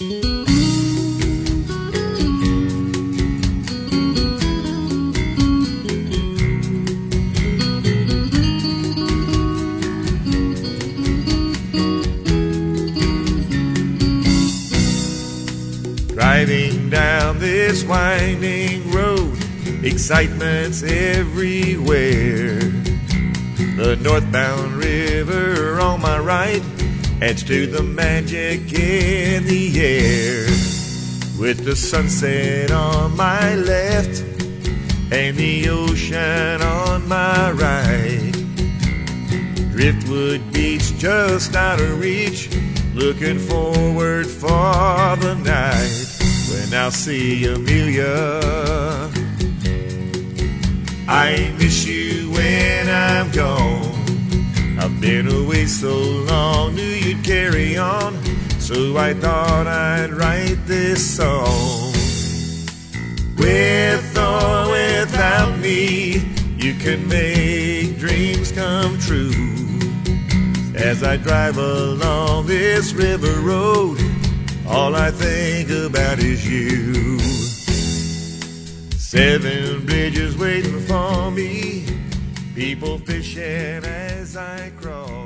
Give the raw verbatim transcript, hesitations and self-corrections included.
Driving down this winding road, excitement's everywhere. The northbound river on my right adds to the magic in the air. With the sunset on my left and the ocean on my right, Driftwood Beach just out of reach, looking forward for the night when I'll see Amelia. I miss you when I'm gone. I've been away so long, knew you'd carry on, so I thought I'd write this song. With or without me, you can make dreams come true. As I drive along this river road, all I think about is you. Seven bridges waiting for me, people fishing as I cross.